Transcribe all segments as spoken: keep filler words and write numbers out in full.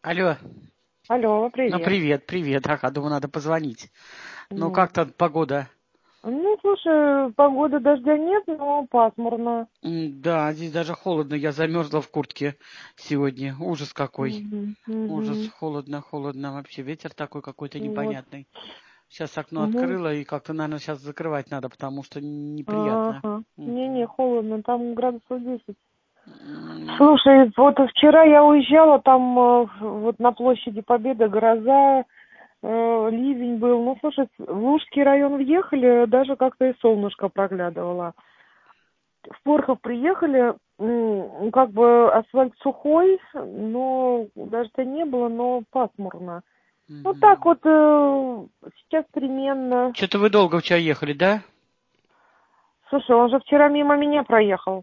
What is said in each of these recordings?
Алло. Алло, Ну, привет. привет, привет. Ага, думаю, надо позвонить. Ну, Ну, как там погода? ну, слушай, погода дождя нет, но пасмурно. М, Да, здесь даже холодно. Я замерзла в куртке сегодня. Ужас какой. Мгм, Ужас. мгм. Холодно, холодно. Вообще ветер такой какой-то Вот. непонятный. Сейчас окно Ну, открыла и как-то, наверное, сейчас закрывать надо, потому что неприятно. ага. Не-не, Мгм. холодно, там градусов десять. М, Слушай, вот вчера я уезжала, там э, вот на площади Победы гроза, э, ливень был. Ну, слушай, в Лужский район въехали, даже как-то и солнышко проглядывало. В Порхов приехали, м, как бы асфальт сухой, но дождя не было, но пасмурно. Вот так мгм. вот э, сейчас переменно. Что-то вы долго вчера ехали, да? Слушай, он же вчера мимо меня проехал.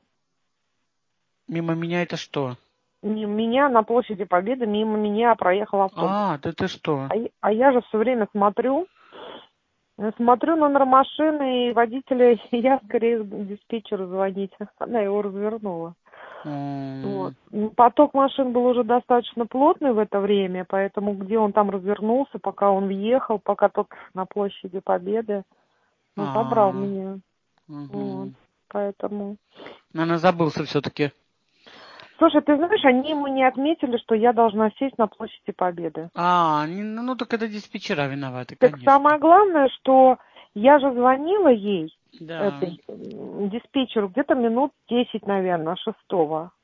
Мимо меня это что? Мимо меня на площади Победы, мимо меня проехал автобус. А, да ты что? А, я- а я же все время смотрю, э, смотрю номер машины и водителя, и я скорее диспетчеру звонить. Она его развернула. Вот. М, М, Поток машин был уже достаточно плотный в это время, поэтому где он там развернулся, пока он въехал, пока тот на площади Победы, ну, забрал А, меня. Вот. мгм. Поэтому. Наверное, забылся все-таки. Слушай, ты знаешь, они ему не отметили, что я должна сесть на площади Победы. А, не- ну ну, так это диспетчера виноваты, Так конечно. самое главное, что я же звонила ей, Да. этой м, диспетчеру, где-то минут десять, наверное, шестого.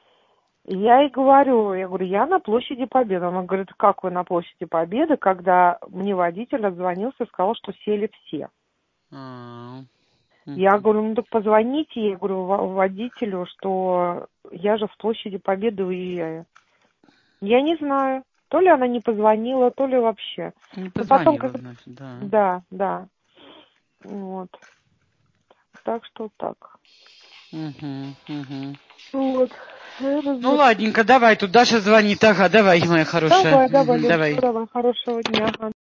Я ей говорю, я говорю, я на площади Победы. Она говорит, как вы на площади Победы, когда мне водитель отзвонился и сказал, что сели все. А, Я мгм. говорю, ну так позвоните, я говорю, во- водителю, что я же с площади Победы уезжаю. Я не знаю, то ли она не позвонила, то ли вообще. Не Но потом, позвонила, как... значит, да. Да, да, вот. Так что так. Угу, угу. Вот. Это Ну, значит. ладненько, давай, тут Даша звонит. Ага, давай, моя хорошая. Давай, давай, Мгм, Люд, давай. давай, хорошего дня. Ага.